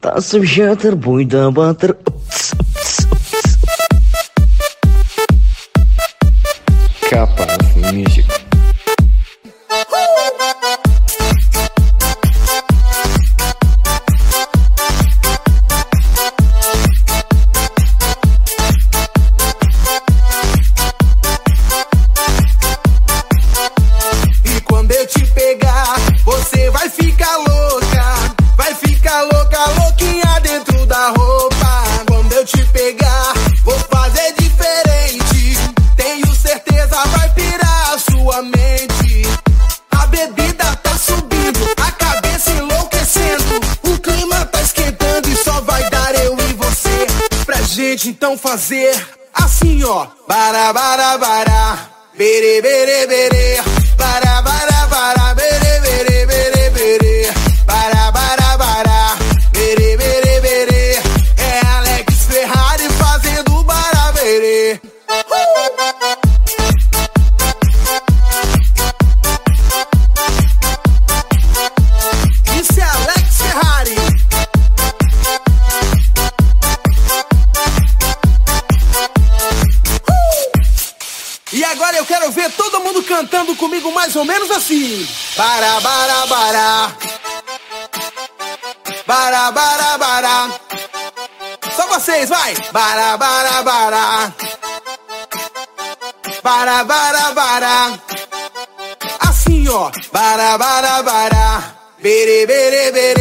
Tá-se a jeter, boi da bater. Capa Music. E quando eu te pegar, você vai ficar louca. Vai ficar louca, louquinha dentro da roupa. Quando eu te pegar, vou fazer diferente. Tenho certeza vai pirar a sua mente. A bebida tá subindo, a cabeça enlouquecendo. O clima tá esquentando e só vai dar eu e você. Pra gente então fazer assim, ó. Bara, bara, bara. Bere, bere, bere. Bara, bara, bara. Bere, bere, bere, bere. Bara, bara, bara. Bere, bere, bere. É Alex Ferrari fazendo bara, bere. Isso é Alex Ferrari. E agora eu quero ver todo mundo cantando comigo mais ou menos assim. Bara, bara, bara. Bara, bara, bara. Só vocês, vai. Bara, bara, bara. Bara, bara, bara. Assim, ó. Bara, bara, bara. Bere, bere, bere.